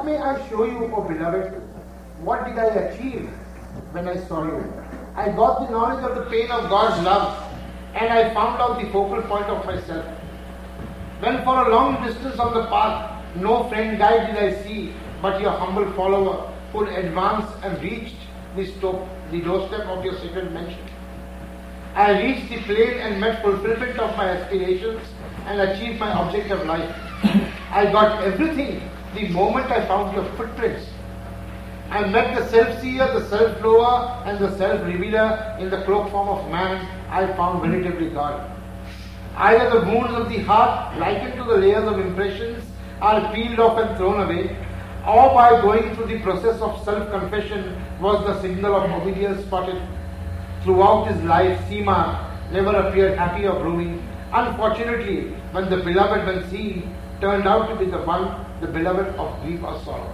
What may I show you, O beloved? What did I achieve when I saw you? I got the knowledge of the pain of God's love, and I found out the focal point of myself. When for a long distance on the path, no friend guide did I see, but your humble follower who advanced and reached the doorstep of your sacred mansion. I reached the plain and met fulfillment of my aspirations and achieved my object of life. I got everything the moment I found your footprints. I met the self-seer, the self-knower, and the self-revealer in the cloak form of man. I found veritably God. Either the wounds of the heart, likened to the layers of impressions, are peeled off and thrown away, or by going through the process of self-confession was the signal of obedience spotted. Throughout his life, Seema never appeared happy or blooming. Unfortunately, when the beloved, when seen, turned out to be the one, the beloved of grief or sorrow.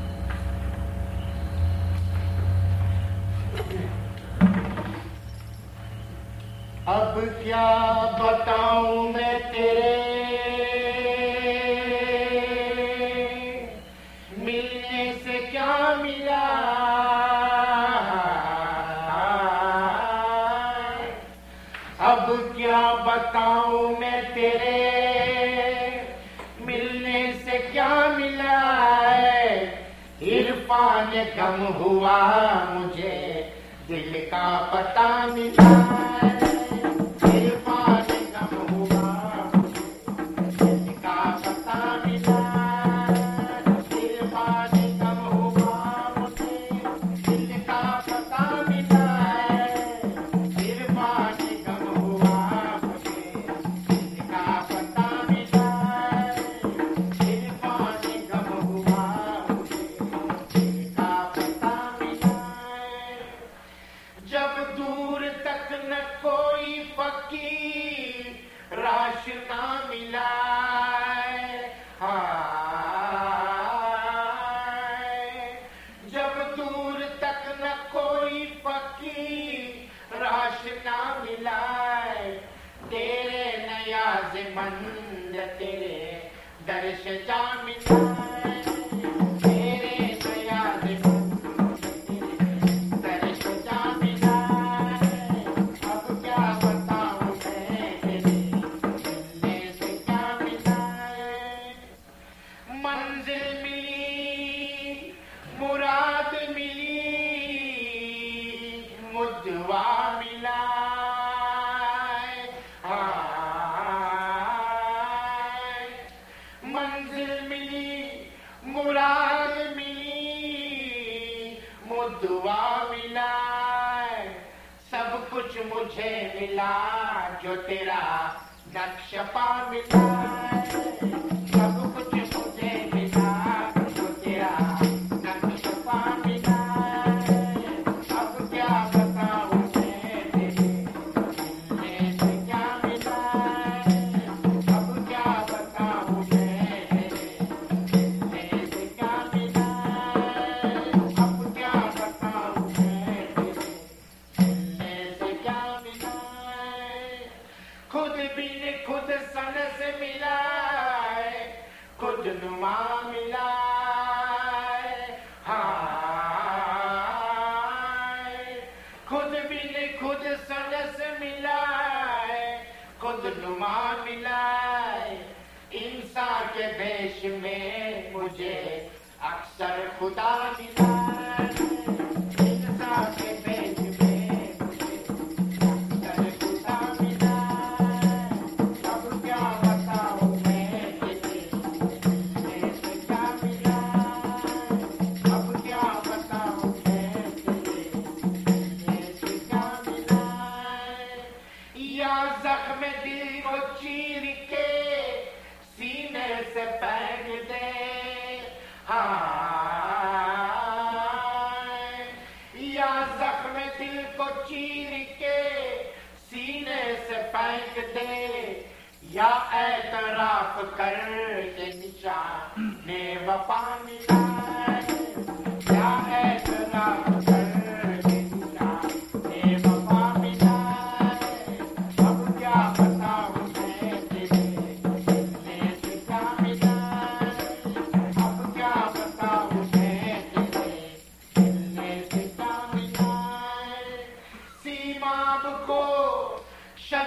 अब क्या बताऊं मैं तेरे मिलने से क्या मिला अब क्या बताऊं मैं तेरे मिलने से क्या मिला इरफान गम हुआ मुझे दिल का पता मिला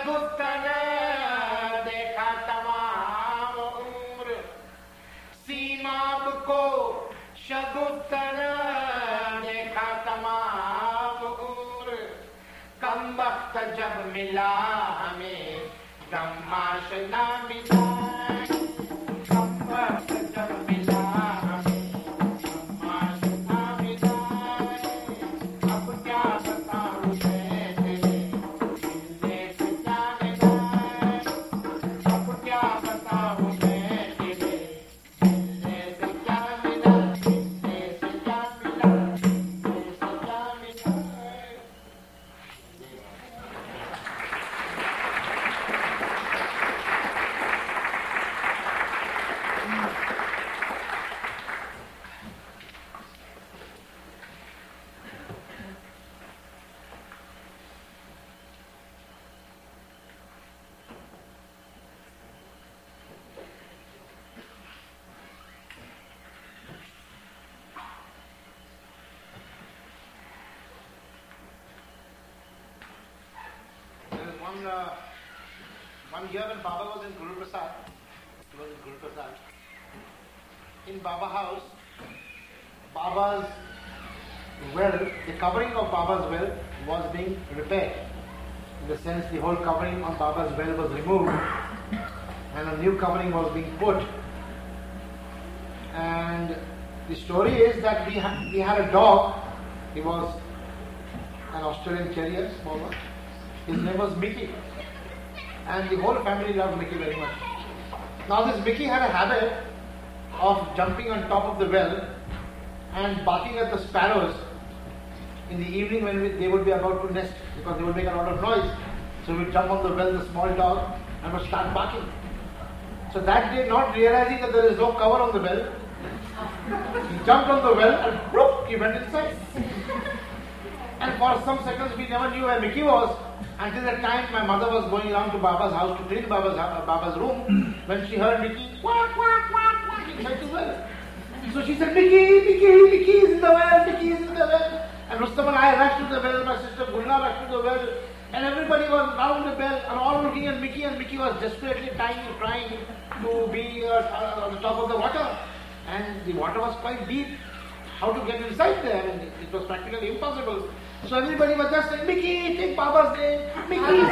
शगुफ्तन देखा तमाम उम्र, सीमाब को शगुफ्तन देखा तमाम उम्र, कम वक्त जब मिला हमें गम्माश ना मिला, कम वक्त जब मिला one year when Baba was in Guru Prasad, in Baba house, Baba's well, the covering of Baba's well was being repaired. In the sense, the whole covering on Baba's well was removed and a new covering was being put. And the story is that we had a dog. He was an Australian Terrier, small one. His name was Mickey. And the whole family loved Mickey very much. Now this Mickey had a habit of jumping on top of the well and barking at the sparrows in the evening when they would be about to nest, because they would make a lot of noise. So we would jump on the well, the small dog, and would start barking. So that day, not realizing that there is no cover on the well, he jumped on the well and whoop, he went inside. And for some seconds we never knew where Mickey was, until the time my mother was going around to Baba's house to clean Baba's room, when she heard Mickey quack, quack, quack, quack inside the well. So she said, Mickey is in the well, Mickey is in the well. And Rustam and I rushed to the well, my sister Gulna rushed to the well, and everybody was round the well and all looking at Mickey, and Mickey was desperately trying to be on the top of the water. And the water was quite deep. How to get inside there? I mean, it was practically impossible. So everybody was just saying, Mickey, take Baba's name. Mickey,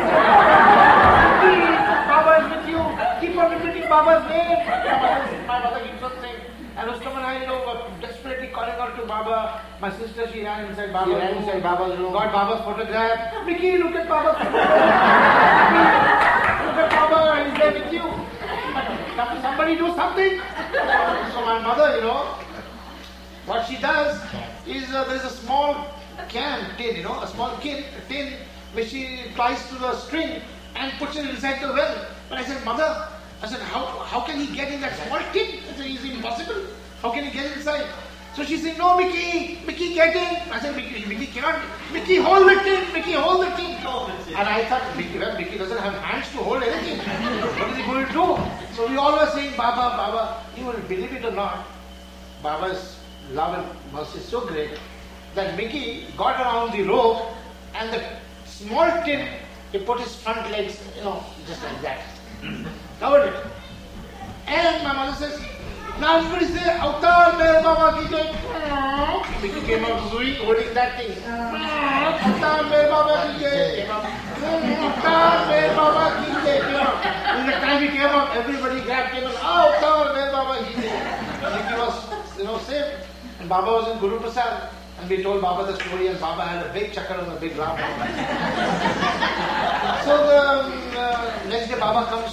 Baba is with you. Keep on repeating Baba's name. My mother keeps on saying. And Rustam and I, were desperately calling out to Baba. My sister, she ran inside Baba's room. Got Baba's photograph. Mickey, look at Baba's photograph. Look at Baba, he's there with you. But somebody do something. So my mother, what she does is there is a small tin, a small tin which she ties to the string and puts it inside the well. But I said, Mother, how can he get in that small tin? I said, it's impossible. How can he get inside? So she said, no, Mickey, get in. I said, Mickey cannot. Mickey, hold the tin. Mickey, hold the tin. And I thought, Mickey doesn't have hands to hold anything. What is he going to do? So we all were saying, Baba. You will believe it or not, Baba's love and mercy is so great that Mickey got around the rope and the small tin, he put his front legs, just like that. Covered it. And my mother says, now everybody say, Avtar Mere Baba ki jai. Mickey came out holding that thing. Avtar Mere Baba ki jai. Avtar Mere Baba ki jai. In the time he came out, everybody came out, Avtar Mere Baba ki jai. Mickey was, safe. And Baba was in Guru Prasad. And we told Baba the story, and Baba had a big chakra and a big laugh. So the next day Baba comes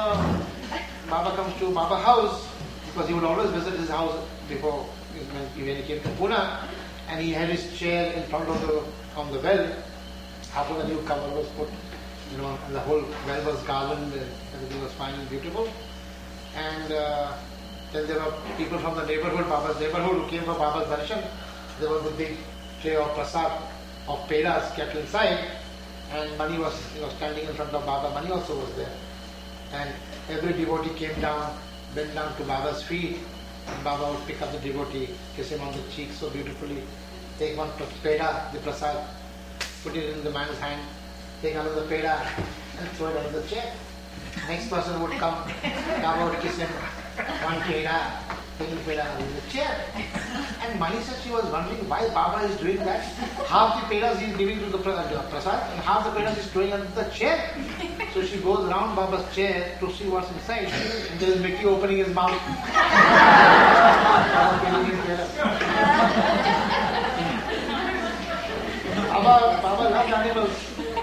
to Baba house, because he would always visit his house before when he came to Pune, and he had his chair in front of the well. After the new cover was put, and the whole well was garlanded, and everything was fine and beautiful. And then there were people from the neighborhood, Baba's neighborhood, who came for Baba's darshan. There was a big tray of prasad, of pedas kept inside, and Mani was standing in front of Baba. Mani also was there. And every devotee came down, bent down to Baba's feet, and Baba would pick up the devotee, kiss him on the cheek so beautifully, take one peda, the prasad, put it in the man's hand, take another peda, and and throw it under the chair. Next person would come, Baba would kiss him, one peda, taking peda under the chair. And Manisha, she was wondering why Baba is doing that. Half the pedas he is giving to the prasad and half the pedas is throwing under the chair. So she goes round Baba's chair to see what's inside, and there is Mickey opening his mouth. Baba loved animals,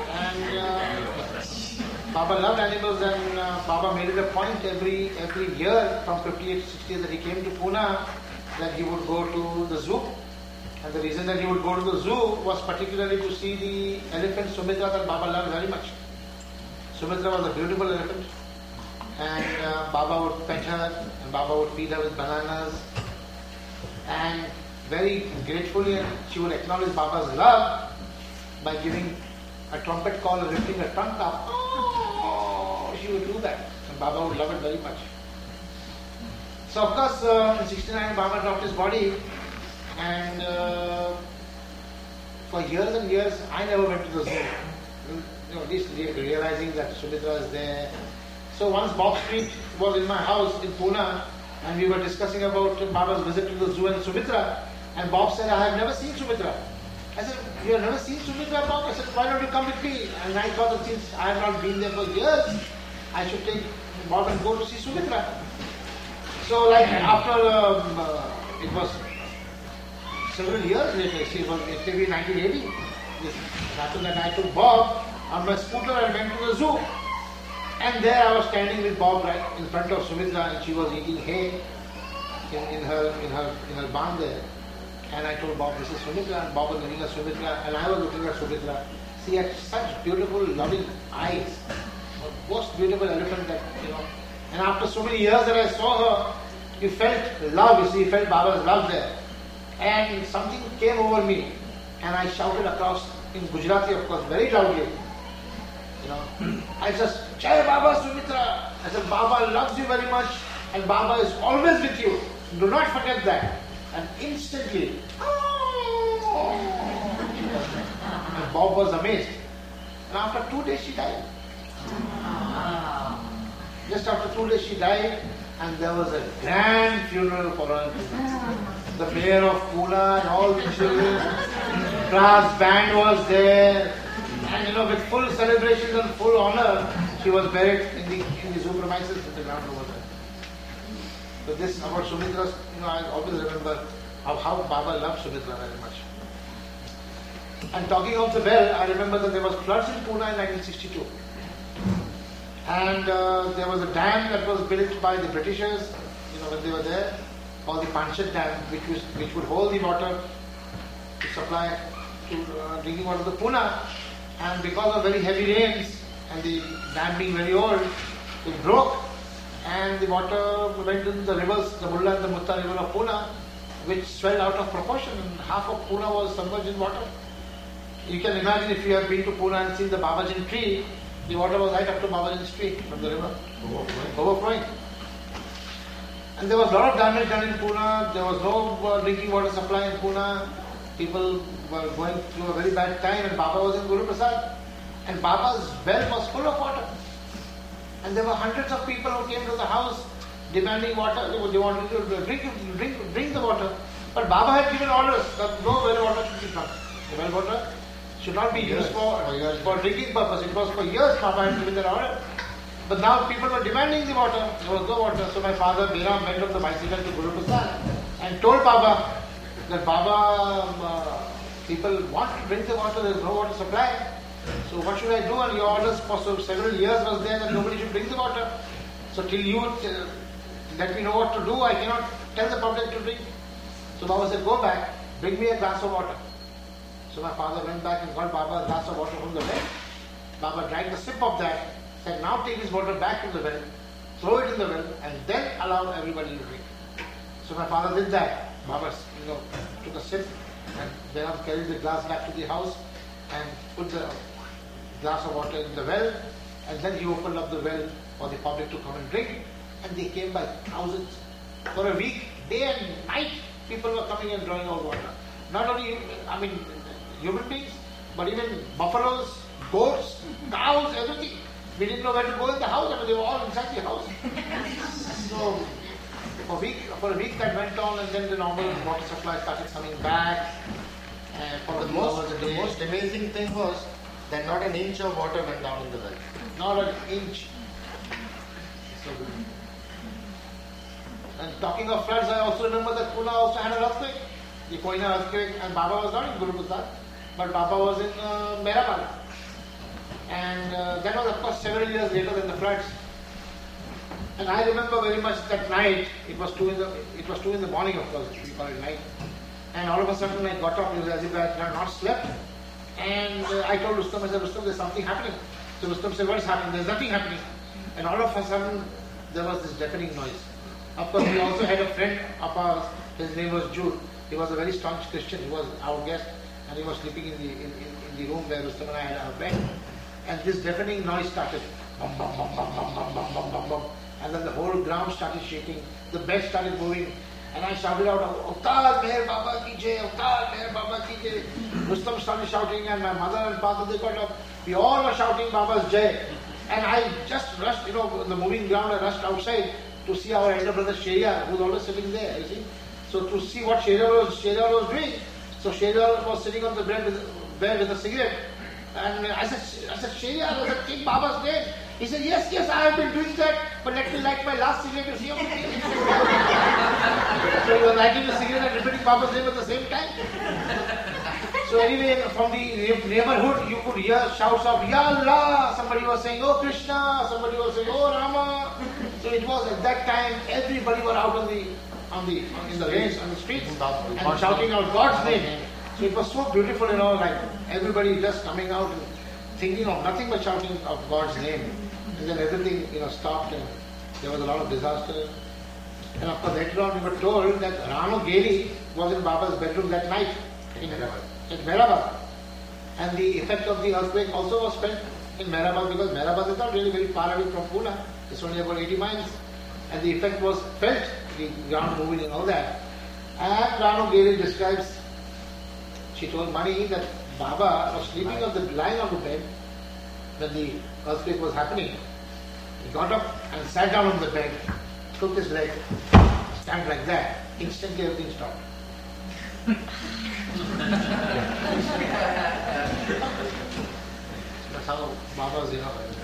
and Baba made it a point every year from 58 to 60 that he came to Pune that he would go to the zoo. And the reason that he would go to the zoo was particularly to see the elephant Sumitra that Baba loved very much. Sumitra was a beautiful elephant, and Baba would pet her, and Baba would feed her with bananas, and very gratefully she would acknowledge Baba's love by giving a trumpet call and lifting her trunk up. Oh, she would do that, and Baba would love it very much. So of course, in 69 Baba dropped his body, and for years and years I never went to the zoo. At least realizing that Sumitra is there. So once Bob Street was in my house in Pune, and we were discussing about Baba's visit to the zoo and Sumitra, and Bob said, I have never seen Sumitra. I said, you have never seen Sumitra, Bob? I said, why don't you come with me? And I thought that since I have not been there for years, I should take Bob and go to see Sumitra. So like after, it was several years later, it was maybe 1980, after that I took Bob on my scooter and went to the zoo. And there I was standing with Bob right in front of Sumitra, and she was eating hay in her barn there. And I told Bob, this is Sumitra, and Bob was looking at Sumitra, and I was looking at Sumitra. She had such beautiful, loving eyes. The most beautiful elephant that, And after so many years that I saw her, you felt love, you felt Baba's love there. And something came over me, and I shouted across in Gujarati, of course, very loudly. I just, Jai Baba Sumitra. I said, Baba loves you very much, and Baba is always with you. Do not forget that. And instantly, and Bob was amazed. And after 2 days she died. Just after 2 days she died, and there was a grand funeral for her. The mayor of Pune and all the children, brass band was there, and with full celebrations and full honor, she was buried in the zoo premises in the ground over there. So this about Sumitra, I always remember how Baba loved Sumitra very much. And talking of the well, I remember that there was floods in Pune in 1962. And there was a dam that was built by the Britishers, when they were there, called the Panshet Dam, which would hold the water to supply drinking water to Pune. And because of very heavy rains and the dam being very old, it broke, and the water went into the rivers, the Mulla and the Mutta river of Pune, which swelled out of proportion, and half of Pune was submerged in water. You can imagine if you have been to Pune and seen the Babajin tree, the water was right up to Babajin's tree from the river, overflowing. And there was a lot of damage done in Pune. There was no drinking water supply in Pune. People were going through a very bad time, and Baba was in Guru Prasad. And Baba's well was full of water. And there were hundreds of people who came to the house demanding water. They wanted to drink the water. But Baba had given orders that no well water should be drunk. The well water should not be used for drinking purpose. It was for years Baba had given that order. But now people were demanding the water. There was no water. So my father, Bairam, went on the bicycle to Guru Prasad and told Baba that people want to drink the water, there is no water supply. So what should I do? And your orders for several years was there that nobody should drink the water. So till you let me know what to do, I cannot tell the public to drink. So Baba said, go back, bring me a glass of water. So my father went back and got Baba a glass of water from the well. Baba drank a sip of that, said, now take this water back to the well, throw it in the well, and then allow everybody to drink. So my father did that. Baba took a sip, and then carried the glass back to the house and put the glass of water in the well, and then he opened up the well for the public to come and drink, and they came by thousands. For a week, day and night, people were coming and drawing out water. Not only, human beings, but even buffaloes, goats, cows, everything. We didn't know where to go in the house, and they were all inside the house. So for a week that went on, and then the normal water supply started coming back. The most amazing thing was that not an inch of water went down in the well. Not an inch. So, and talking of floods, I also remember that Pune also had an earthquake. The Koina earthquake, and Baba was not in Guru Prasad, but Baba was in Mehrabad. And that was, of course, several years later than the floods. And I remember very much that night. It was 2 in the morning, of course. We call it night. And all of a sudden, I got up. It was as if I had not slept. And I told Rustam, I said, Rustam, there's something happening. So Rustam said, what's happening? There's nothing happening. And all of a sudden, there was this deafening noise. Of course, we also had a friend of ours. His name was Jude. He was a very staunch Christian. He was our guest, and he was sleeping in the room where Rustam and I had our bed. And this deafening noise started. Bum, bum, bum, bum, bum, bum, bum, bum, bum, bum. And then the whole ground started shaking. The bed started moving. And I shouted out, Avtar Meher Baba ki jai, Avtar Meher Baba ki jai. Rustam started shouting, and my mother and father, they got up. We all were shouting Baba's jai. And I just rushed, the moving ground, I rushed outside to see our elder brother Sheria, who was always sitting there, you see. So to see what Sheria was doing. So Sheria was sitting on the bed with a cigarette. And I said, Sheria, I said, take Baba's name. He said, yes, I have been doing that, but let me light my last cigarette to see how many days. So he was lighting the cigarette and repeating Baba's name at the same time. So anyway, from the neighborhood, you could hear shouts of, Ya Allah, somebody was saying, Oh Krishna, somebody was saying, Oh Rama. So it was at that time, everybody were out in the lanes, on the streets, and shouting out God's name. So it was so beautiful, like everybody just coming out and thinking of nothing but shouting of God's name. And then everything, stopped, and there was a lot of disaster. And of course, later on we were told that Rano Geri was in Baba's bedroom that night in Mehrabad. And the effect of the earthquake also was felt in Mehrabad, because Mehrabad is not really very far away from Pune. It's only about 80 miles. And the effect was felt, the ground moving and all that. And Rano Geri describes, she told Mani that Baba was lying on the bed when the earthquake was happening. He got up and sat down on the bed, took his leg, stand like that. Instantly everything stopped. That's how Baba's,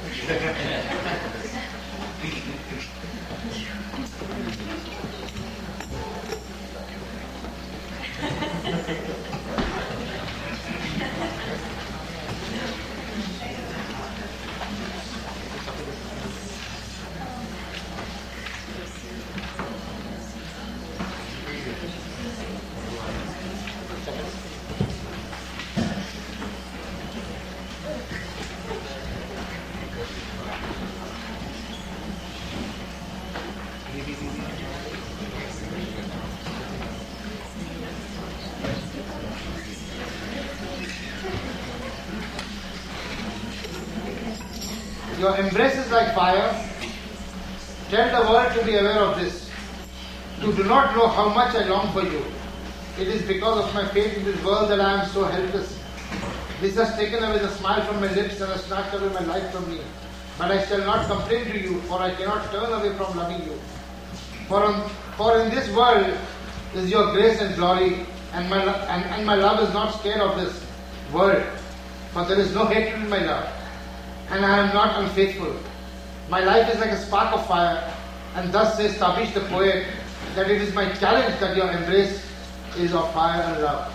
Your embrace is like fire. Tell the world to be aware of this. You do not know how much I long for you. It is because of my fate in this world that I am so helpless. This has taken away the smile from my lips and has snatched away my life from me. But I shall not complain to you, for I cannot turn away from loving you. For in this world is your grace and glory, and my love is not scared of this world. For there is no hatred in my love, and I am not unfaithful. My life is like a spark of fire, and thus says Tabish the poet, that it is my challenge that your embrace is of fire and love.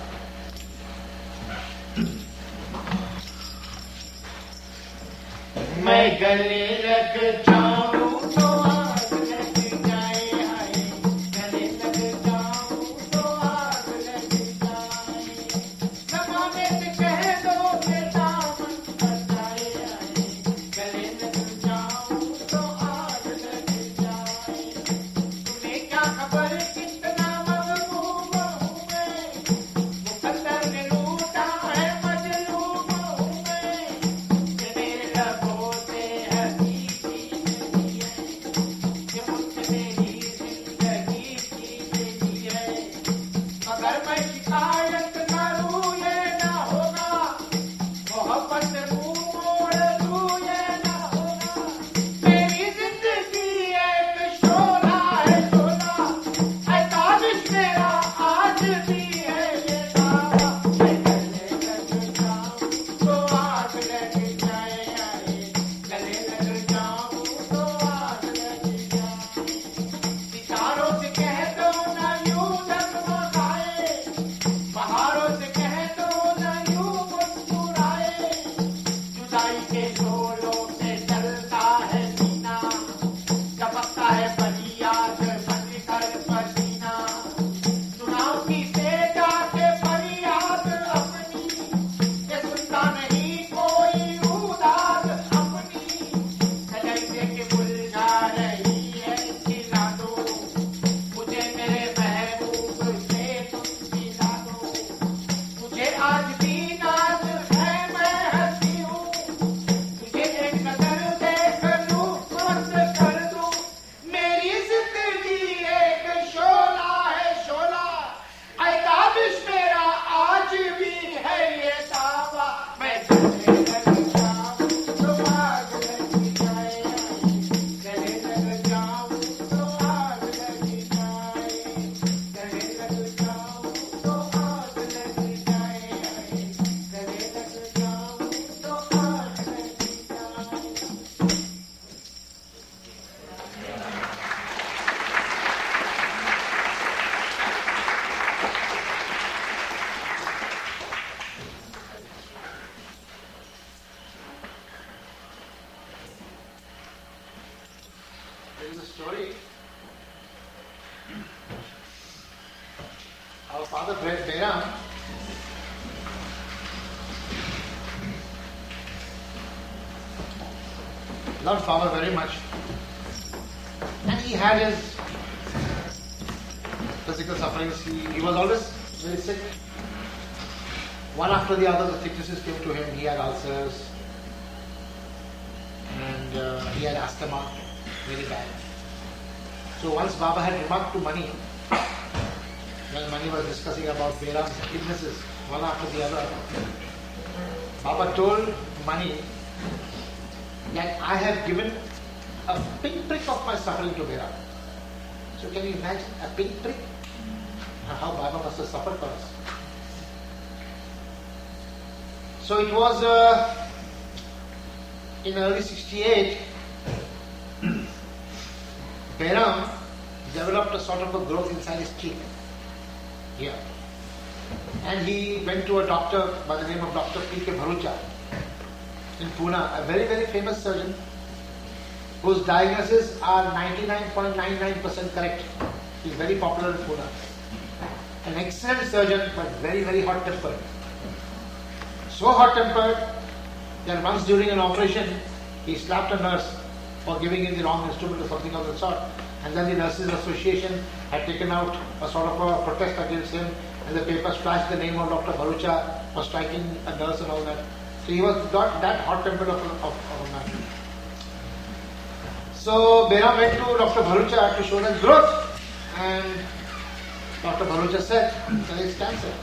मैं गले लग जाऊं तो आग लग जाए, हाय गले लग जाऊं तो आग लग जाए, जमाने से कह दो के दामन बचाए, हाय गले लग जाऊं तो आग लग जाए, तुम्हें क्या खबर कितना मगरूम हूँ मैं, मुकद्दर ने लूटा है मजलूम हूँ मैं, मेरे लबों से हकीकी There is a story. Our father Behram loved Baba very much, and he had his physical sufferings. He was always very sick. One after the other, the sicknesses came to him. He had ulcers, and he had asthma, very bad. So once Baba had remarked to Mani, when Mani was discussing about Behram's illnesses, one after the other, Baba told Mani that I have given a pinprick of my suffering to Behram. So can you imagine a pinprick? How Baba must have suffered for us. So it was in early 68, Behram developed a sort of a growth inside his cheek here. And he went to a doctor by the name of Dr. P.K. Bharucha in Pune, a very, very famous surgeon whose diagnoses are 99.99% correct. He's very popular in Pune. An excellent surgeon, but very, very hot-tempered. So hot-tempered that once during an operation, he slapped a nurse for giving him the wrong instrument or something of the sort. And then the Nurses Association had taken out a sort of a protest against him, and the paper splashed the name of Dr. Bharucha for striking a nurse and all that. So he was not that hot-tempered of a man. So Behram went to Dr. Bharucha to show his growth, and Dr. Bharucha said that it's cancer.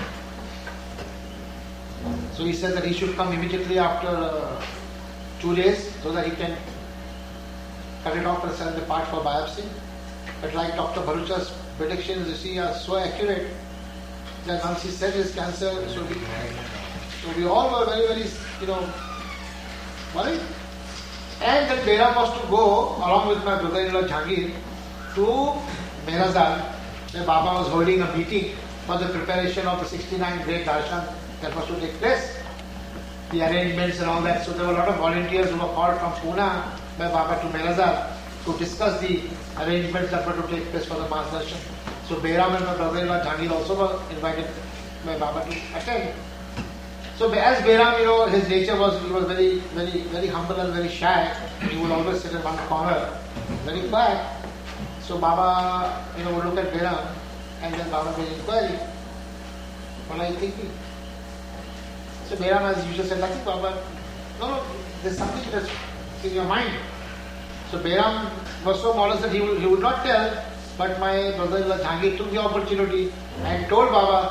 So he said that he should come immediately after 2 days so that he can cut it off and send the part for biopsy. But like Dr. Bharucha's predictions, you see, are so accurate that once he said his cancer, so we all were very, very, worried. And then Behram was to go, along with my brother-in-law Jahangir, to Mehrazad, where Baba was holding a meeting for the preparation of the 69 great darshan that was to take place, the arrangements and all that. So there were a lot of volunteers who were called from Pune by Baba to Mehrazad to discuss the arrangements that were to take place for the mass darshan. So Behram and my brother-in-law Jahangir also were invited by Baba to attend. So as Behram, his nature was, he was very, very, very humble and very shy. He would always sit in one corner, very quiet. So Baba, would look at Behram, and then Baba made inquiry. What are you thinking? So Behram, as usual, said, nothing, Baba. No, there's something that's in your mind. So Behram was so modest that he would not tell, but my brother-in-law Jahangir took the opportunity and told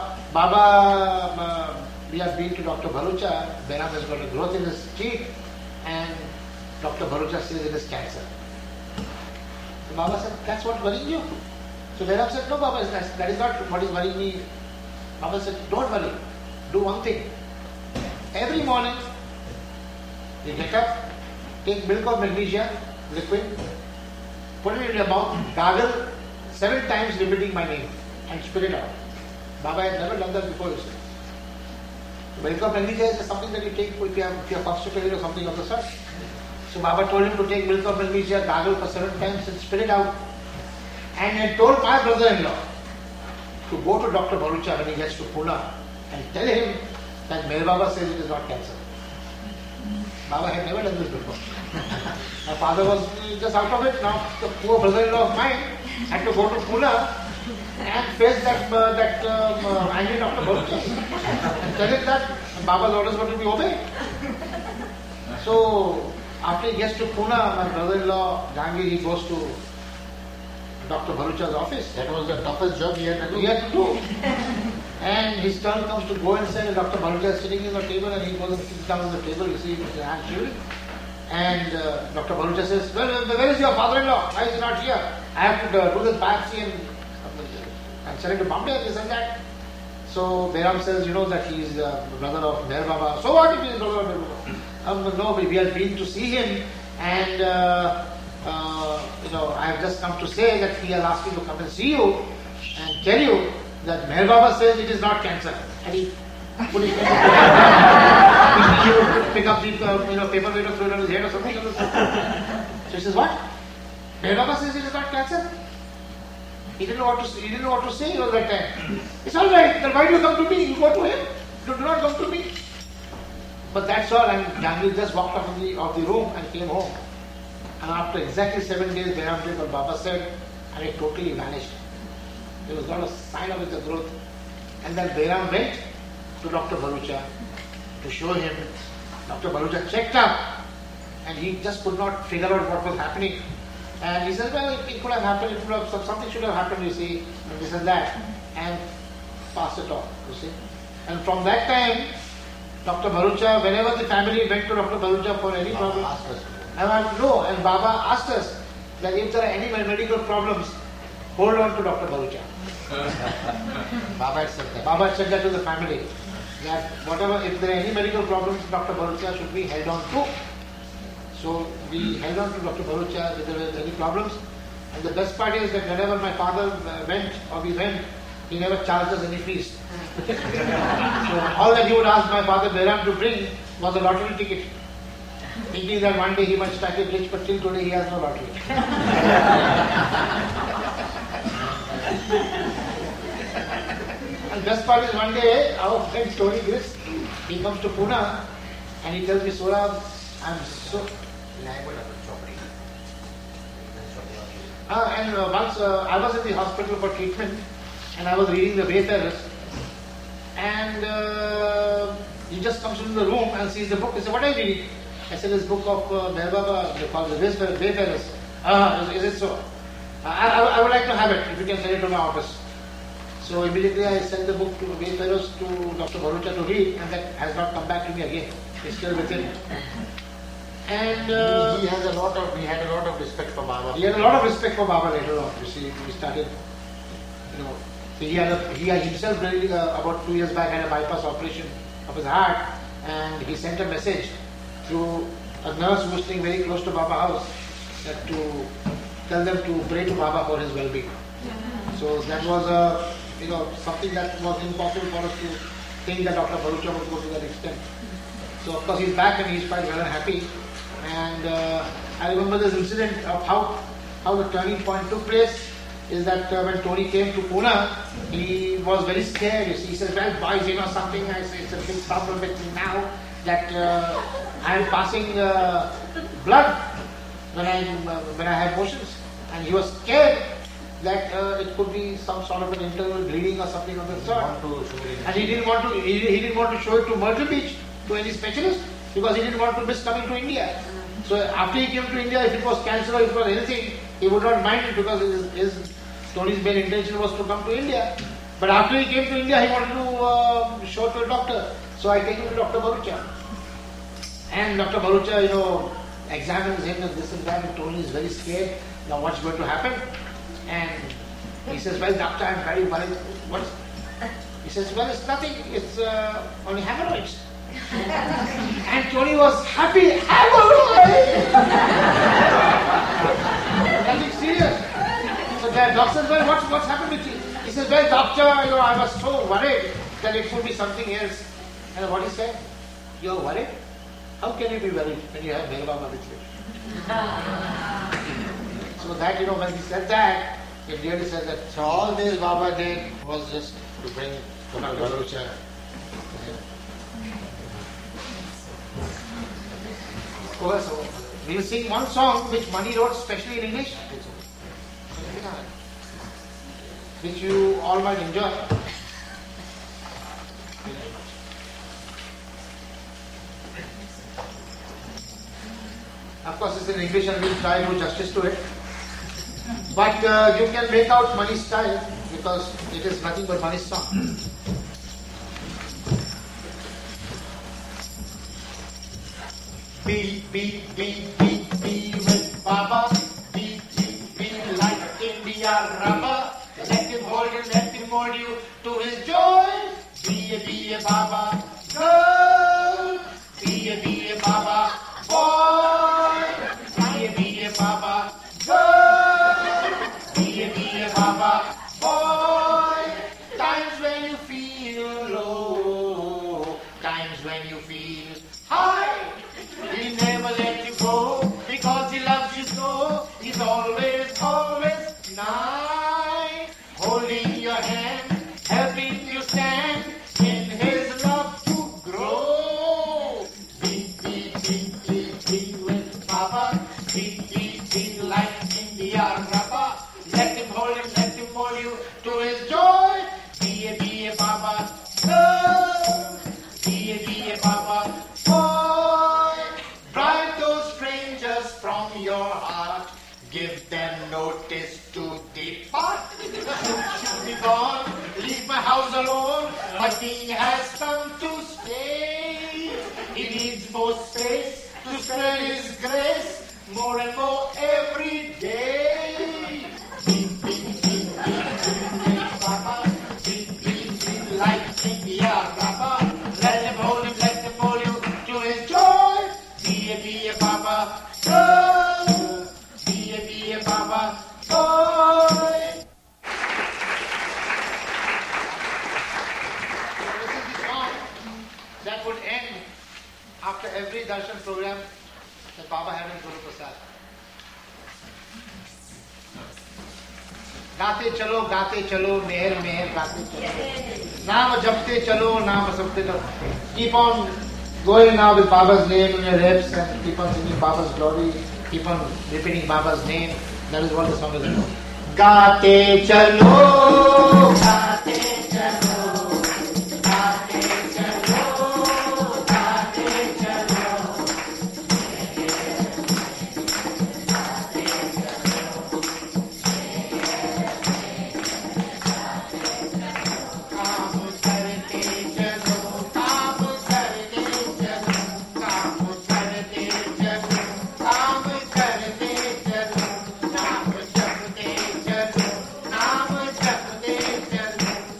Baba, we have been to Dr. Bharucha, Behram has got a growth in his cheek, and Dr. Bharucha says it is cancer. So Baba said, that's what worrying you? So Behram said, no Baba, that is not what is worrying me. Baba said, don't worry, do one thing. Every morning, you get up, take milk of magnesia, liquid, put it in your mouth, gargle 7 times repeating my name, and spit it out. Baba had never done that before, you see. Milk of magnesia is something that you take if you are constipated or something of the sort. So Baba told him to take milk of magnesia, gargle for 7 times and spit it out. And he told my brother-in-law to go to Dr. Bharucha when he gets to Pune and tell him that Meher Baba says it is not cancer. Baba had never done this before. My father was just out of it. Now the poor brother-in-law of mine had to go to Pune and face that angry Dr. Bharucha and tell him that Baba's orders were to be obeyed. So after he gets to Pune, my brother-in-law Jahangir, he goes to Dr. Bharucha's office. That was the toughest job he had to do. And his turn comes to go inside, and Dr. Bharucha is sitting in the table, and he goes and sits down on the table. You see his hand shivering. And Dr. Bharucha says, well, where is your father-in-law? Why is he not here? I have to do this biopsy and send it to Bombay, this and that. So Behram says, that he is the brother of Meher Baba. So what if he is brother of Meher Baba? No, we have been to see him, and I have just come to say that he has asked me to come and see you and tell you that Meher Baba says it is not cancer. And he put his he would pick up the paper weight or throw it on his head or something. So he says, what? Bhai Baba says it is not cancer. He didn't know what to say. He didn't know what to say at that time. It's all right. Then why do you come to me? You go to him. You do not come to me. But that's all. And Janvi just walked out of the room and came home. And after exactly 7 days, Behram did what Baba said, and it totally vanished. There was not a sign of its growth. And then Behram went to Dr. Bharucha to show him. Dr. Bharucha checked up, and he just could not figure out what was happening. And he said, well, it could have happened, something should have happened, you see, and this and that, and passed it off, you see. And from that time, Dr. Bharucha, whenever the family went to Dr. Bharucha for any problem, and Baba asked us that if there are any medical problems, hold on to Dr. Bharucha. Baba had said that. Baba said that to the family, that whatever, if there are any medical problems, Dr. Bharucha should be held on to. So we held on to Dr. Bharucha if there were any problems. And the best part is that whenever my father went or we went, he never charged us any fees. So all that he would ask my father Behram to bring was a lottery ticket. Thinking that one day he might strike it rich, but till today he has no lottery. And best part is one day our friend Tony Gris, he comes to Pune and he tells me, Saurabh, I'm so once I was in the hospital for treatment and I was reading the Wayfarers, and he just comes into the room and sees the book. He said, what are you reading? I said, this book of Meher Baba, called the Wayfarers. Is it so? I would like to have it, if you can send it to my office. So immediately I sent the book to Wayfarers to Dr. Bharucha to read, and that has not come back to me again. It's still with him. And he had a lot of respect for Baba. He had a lot of respect for Baba later on. You see, we started, he himself really, about 2 years back had a bypass operation of his heart, and he sent a message to a nurse who was staying very close to Baba house that to tell them to pray to Baba for his well-being. So that was something that was impossible for us to think that Dr. Bharucha would go to that extent. So of course he's back and he's quite well and happy. And I remember this incident of how the turning point took place is that when Tony came to Pune, he was very scared. He said, well boys, something, I say, it's a big problem with me now that I am passing blood when I have motions. And he was scared that it could be some sort of an internal bleeding or something of that sort. And he didn't want to show it to Myrtle Beach, to any specialist, because he didn't want to miss coming to India. So after he came to India, if it was cancer or if it was anything, he would not mind it because Tony's main intention was to come to India. But after he came to India, he wanted to show it to a doctor. So I take him to Dr. Bharucha. And Dr. Bharucha, examines him and this and that, and Tony is very scared. Now what's going to happen? And he says, well doctor, I'm very worried. What? He says, well it's nothing, it's only hemorrhoids. And Tony was happy. Hemorrhoids! Nothing serious. So the doctor says, well what's happened with you? He says, well doctor, I was so worried that it could be something else. And what he said? You're worried? How can you be worried when you have Meher Baba with you? So that, when he said that, it really says that. So all this Baba did was just to bring Dr. Bharucha. So we will sing one song which Mani wrote specially in English, which you all might enjoy. Of course, it's in English and we'll try to do justice to it. But you can make out Mani's style because it is nothing but Mani's song. Beat, beat, beat, beat, beat with Baba. Beat, beat, beat like India rubber. Let him hold you to his joy. Be a Baba girl. Be a Baba boy. Be a Baba girl. Be a Baba boy. Times when you feel low. Times when you feel high. He'll never let you go because he loves you so. He's always Beat, beat, beat like India rubber. Let him hold you to his joy. Be a Baba, girl. Be a Baba, boy. Drive those strangers from your heart. Give them notice to depart. Should be gone. Leave my house alone. But he has come to stay. He needs more space to spread his grace. More and more every day. Beat, beat, beat, beat, beat, beat, Baba. Beat, beat, beat like India rubber. Let him hold you to his joy. Be a Baba, girl. Be a Baba, boy. This is the song that would end after every darshan program that Baba had in Guru Prasad. गाते चलो मेहर मेहर गाते चलो नाम जपते चलो नाम जपते चलो. Keep on going now with Baba's name in your lips and keep on singing Baba's glory, keep on repeating Baba's name. That is what the song is about. गाते चलो गाते चलो गाते चलो गाते चलो काम करते चलो काम करते चलो काम करते चलो काम करते चलो नाम जपते चलो नाम जपते चलो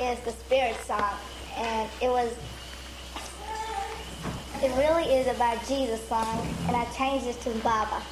is the Spirit song, and it really is about Jesus song, and I changed it to Baba.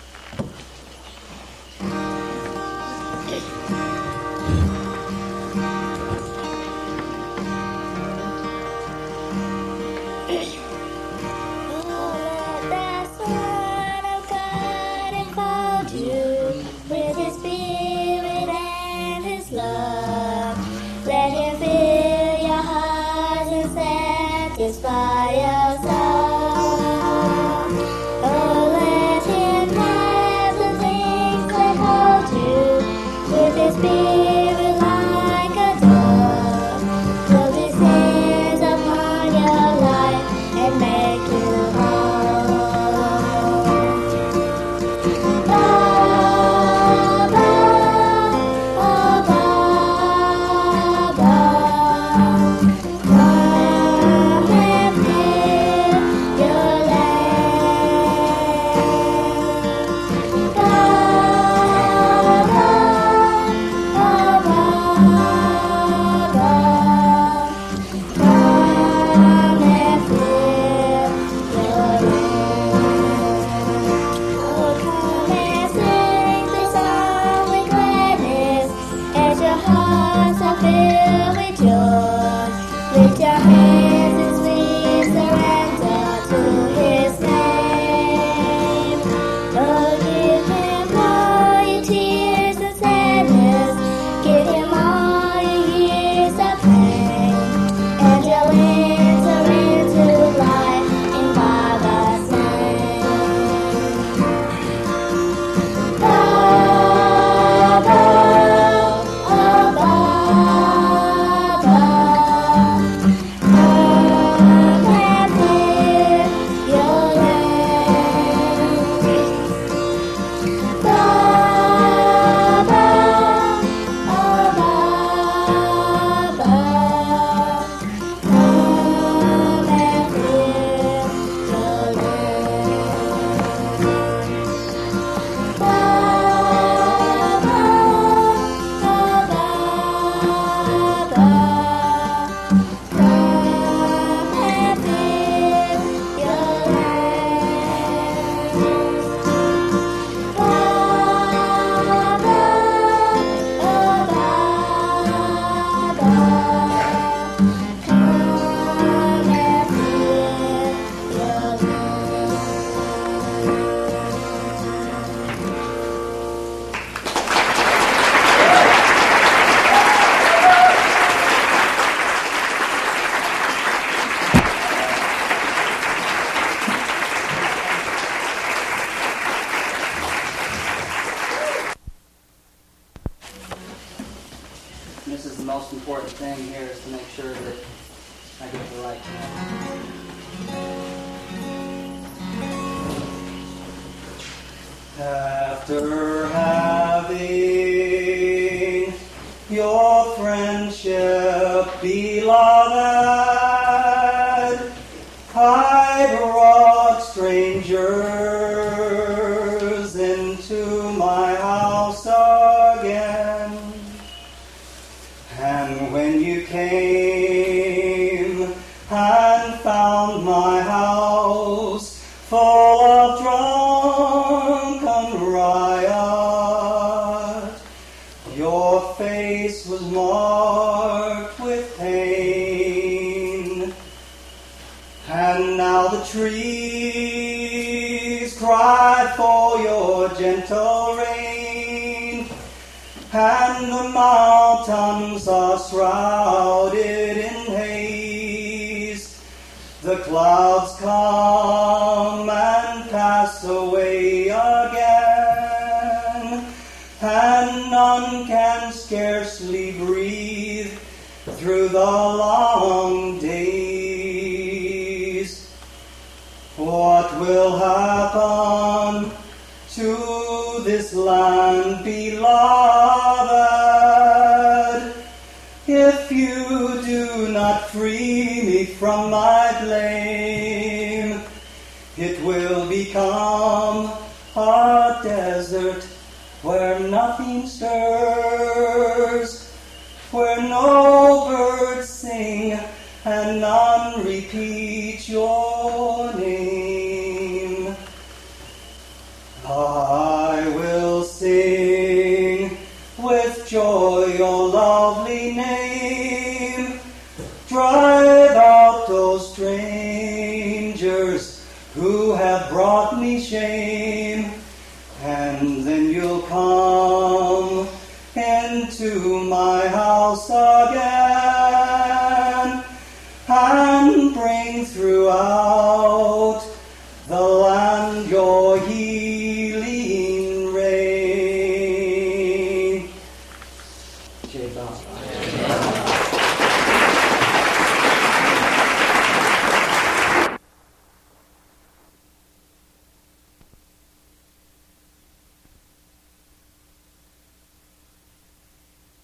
This is the most important thing here, is to make sure that I get the right note. After having your friendship, beloved, I brought strangers into my house again. And when you came and found my house full of drunken riot, your face was marked with pain. And now the trees cried for your gentle rain, and the mountains are shrouded in haze. The clouds come and pass away again, and none can scarcely breathe through the long days. What will happen to this land, beloved, if you do not free me from my blame? It will become a desert where nothing stirs, where no bird from